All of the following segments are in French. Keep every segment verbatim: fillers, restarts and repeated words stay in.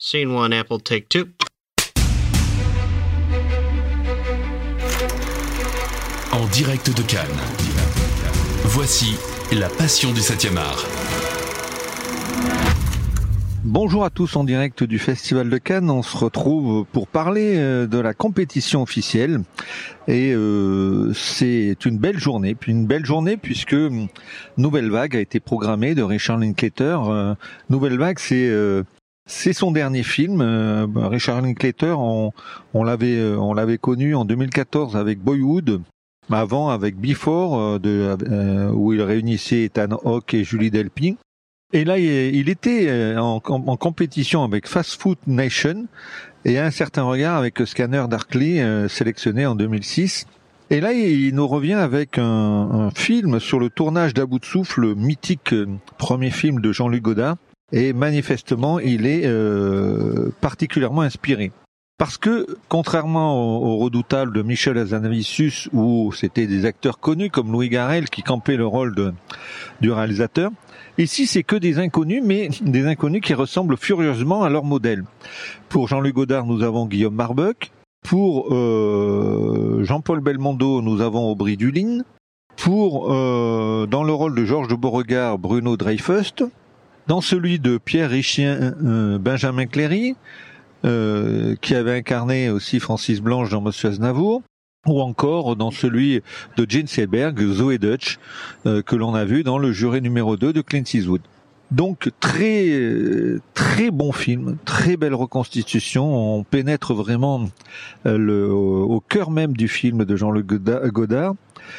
Scene one, Apple, take two. En direct de Cannes, voici La Passion du septième art. Bonjour à tous en direct du Festival de Cannes. On se retrouve pour parler de la compétition officielle et euh, c'est une belle journée. Puis une belle journée puisque Nouvelle Vague a été programmée de Richard Linklater. Euh, Nouvelle Vague, c'est euh, c'est son dernier film. Euh, Richard Linklater, on, on l'avait on l'avait connu en deux mille quatorze avec Boyhood. Avant avec Before, euh, de, euh, où il réunissait Ethan Hawke et Julie Delpy. Et là, il était en, en compétition avec Fast Food Nation et Un certain regard avec Scanner Darkly, euh, sélectionné en deux mille six. Et là, il nous revient avec un, un film sur le tournage d'À bout de souffle, le mythique premier film de Jean-Luc Godard. Et manifestement, il est euh, particulièrement inspiré. Parce que, contrairement au, au Redoutable de Michel Hazanavicius, où c'était des acteurs connus comme Louis Garrel qui campaient le rôle de, du réalisateur, ici c'est que des inconnus, mais des inconnus qui ressemblent furieusement à leur modèle. Pour Jean-Luc Godard, nous avons Guillaume Marbeuk. Pour euh, Jean-Paul Belmondo, nous avons Aubry Dulin. Pour, euh, dans le rôle de Georges de Beauregard, Bruno Dreyfus. Dans celui de Pierre Richien, euh, Benjamin Cléry. Euh, qui avait incarné aussi Francis Blanche dans Monsieur Aznavour, ou encore dans celui de Jane Seberg, Zoé Deutsch, euh, que l'on a vu dans Le Juré numéro deux de Clint Eastwood. Donc très très bon film, très belle reconstitution, on pénètre vraiment euh, le, au, au cœur même du film de Jean-Luc Godard.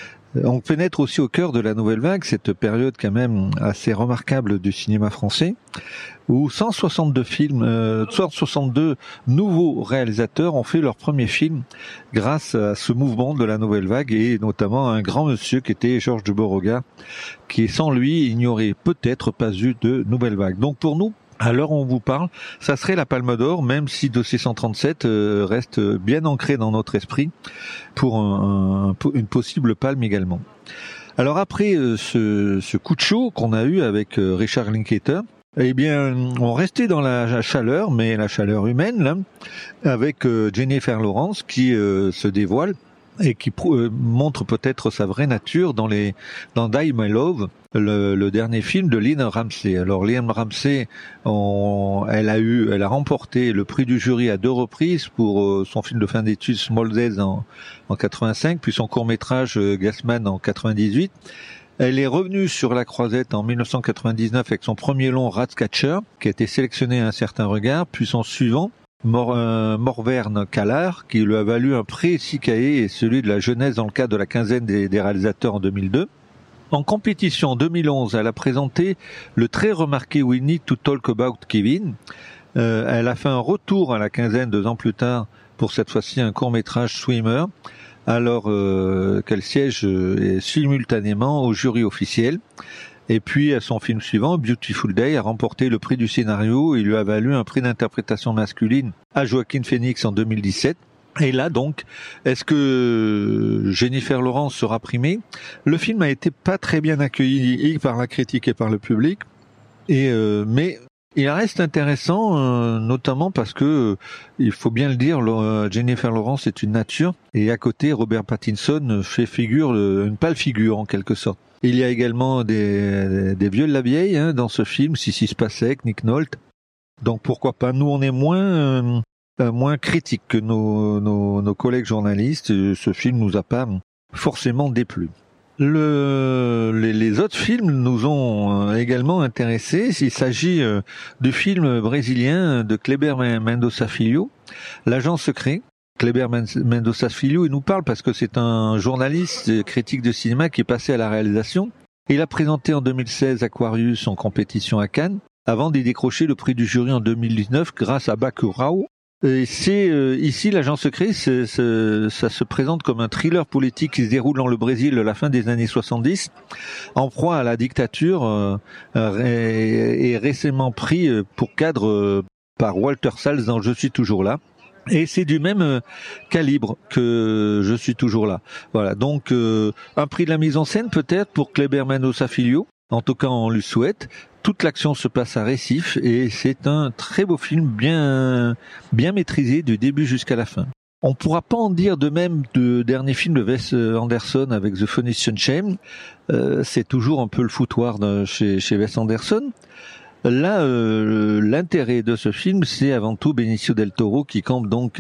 On pénètre aussi au cœur de la Nouvelle Vague, cette période quand même assez remarquable du cinéma français, où cent soixante-deux films, euh, cent soixante-deux nouveaux réalisateurs ont fait leur premier film grâce à ce mouvement de la Nouvelle Vague et notamment un grand monsieur qui était Georges de Beauregard, qui sans lui, il n'y aurait peut-être pas eu de Nouvelle Vague. Donc pour nous, à l'heure où on vous parle, ça serait la Palme d'Or, même si Dossier cent trente-sept euh, reste bien ancré dans notre esprit pour un, un, une possible palme également. Alors après euh, ce, ce coup de chaud qu'on a eu avec euh, Richard Linklater, eh bien, on restait dans la chaleur, mais la chaleur humaine, là, avec euh, Jennifer Lawrence qui euh, se dévoile et qui euh, montre peut-être sa vraie nature dans les dans Die My Love, le, le dernier film de Lynn Ramsey. Alors Lynn Ramsey, on, elle a eu, elle a remporté le prix du jury à deux reprises pour euh, son film de fin d'études Small Days en, en quatre-vingt-cinq, puis son court métrage euh, Gasman en quatre-vingt-dix-huit. Elle est revenue sur la croisette en dix-neuf cent quatre-vingt-dix-neuf avec son premier long Ratcatcher, qui a été sélectionné à Un certain regard, puis son suivant Mor, euh, Morvern Callar, qui lui a valu un prix S I C A E et celui de la jeunesse dans le cadre de la quinzaine des, des réalisateurs en deux mille deux. En compétition en deux mille onze, elle a présenté le très remarqué We Need to Talk About Kevin. Euh, elle a fait un retour à la quinzaine deux ans plus tard pour cette fois-ci un court-métrage Swimmer, alors euh, qu'elle siège euh, simultanément au jury officiel. Et puis, à son film suivant, Beautiful Day, a remporté le prix du scénario et lui a valu un prix d'interprétation masculine à Joaquin Phoenix en deux mille dix-sept. Et là, donc, est-ce que Jennifer Lawrence sera primée ? Le film a été pas très bien accueilli par la critique et par le public. Et euh, mais il reste intéressant, euh, notamment parce que, euh, il faut bien le dire, euh, Jennifer Lawrence est une nature. Et à côté, Robert Pattinson fait figure, euh, une pâle figure en quelque sorte. Il y a également des, des vieux de la vieille hein, dans ce film, Sissy Spacek, Nick Nolte. Donc pourquoi pas. Nous, on est moins euh, moins critiques que nos, nos, nos collègues journalistes. Ce film nous a pas forcément déplu. Le, les, les autres films nous ont également intéressés. Il s'agit euh, du film brésilien de Kleber Mendonça Filho, L'agent secret. Kleber Mendonça Filho, il nous parle parce que c'est un journaliste critique de cinéma qui est passé à la réalisation. Il a présenté en deux mille seize Aquarius en compétition à Cannes, avant d'y décrocher le prix du jury en deux mille dix-neuf grâce à Bacurau. Et c'est euh, ici l'agent secret, c'est, c'est, ça se présente comme un thriller politique qui se déroule dans le Brésil à la fin des années soixante-dix, en proie à la dictature, euh, et, et récemment pris pour cadre euh, par Walter Salles dans Je suis toujours là. Et c'est du même euh, calibre que Je suis toujours là. Voilà, donc euh, un prix de la mise en scène peut-être pour Kleber Mendonça Filho. En tout cas, on lui souhaite. toute l'action se passe à Recife et c'est un très beau film, bien bien maîtrisé du début jusqu'à la fin. On ne pourra pas en dire de même de dernier film de Wes Anderson avec The Phoenician Shame. Euh, c'est toujours un peu le foutoir de, chez, chez Wes Anderson. Là, euh, l'intérêt de ce film, c'est avant tout Benicio del Toro qui campe donc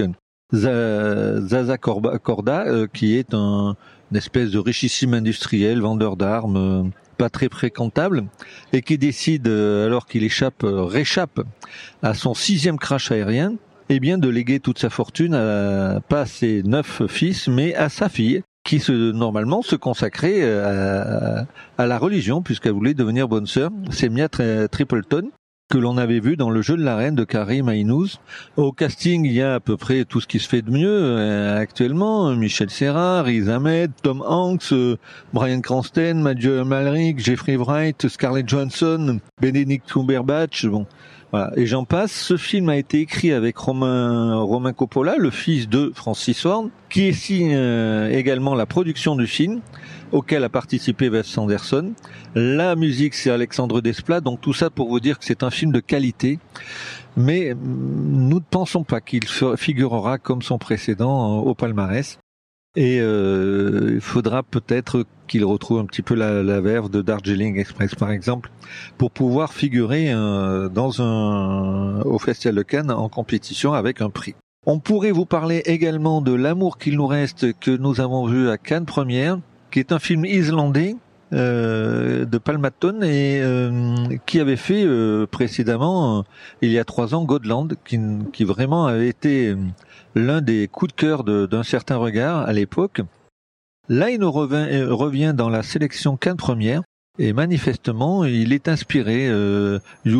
Zaza Corda, euh, qui est un, une espèce de richissime industriel, vendeur d'armes, euh, pas très fréquentable, et qui décide, euh, alors qu'il échappe, euh, réchappe à son sixième crash aérien, eh bien de léguer toute sa fortune à pas à ses neuf fils, mais à sa fille, qui se normalement se consacrait à, à la religion puisqu'elle voulait devenir bonne sœur. C'est Mia Tripleton, que l'on avait vu dans Le Jeu de la Reine de Karim Aynouz. Au casting, il y a à peu près tout ce qui se fait de mieux euh, actuellement. Michel Serra, Riz Ahmed, Tom Hanks, euh, Bryan Cranston, Matthew Malrick, Jeffrey Wright, Scarlett Johansson, Benedict Cumberbatch, bon, voilà. Et j'en passe. Ce film a été écrit avec Romain, Romain Coppola, le fils de Francis Ford, qui signe euh, également la production du film, auquel a participé Wes Anderson. La musique, c'est Alexandre Desplat. Donc tout ça pour vous dire que c'est un film de qualité. Mais nous ne pensons pas qu'il figurera comme son précédent au palmarès. Et euh, il faudra peut-être qu'il retrouve un petit peu la, la verve de Darjeeling Express, par exemple, pour pouvoir figurer euh, dans un au Festival de Cannes en compétition avec un prix. On pourrait vous parler également de L'amour qu'il nous reste, que nous avons vu à Cannes Première, qui est un film islandais euh, de Palmaton et euh, qui avait fait euh, précédemment, euh, il y a trois ans, Godland, qui, qui vraiment avait été l'un des coups de cœur de, d'un certain regard à l'époque. Là, il nous revient, revient dans la sélection Cannes Première et manifestement, il est inspiré euh,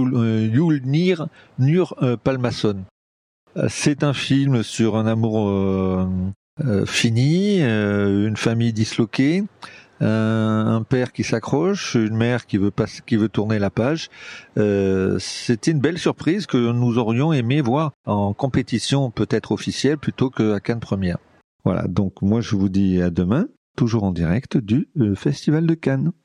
Yulnir Nur euh, Palmason. C'est un film sur un amour euh, euh, fini, euh, une famille disloquée, un, un père qui s'accroche, une mère qui veut pas, qui veut tourner la page. Euh, c'était une belle surprise que nous aurions aimé voir en compétition peut-être officielle plutôt qu'à Cannes Première. Voilà, donc moi je vous dis à demain, toujours en direct du euh, Festival de Cannes.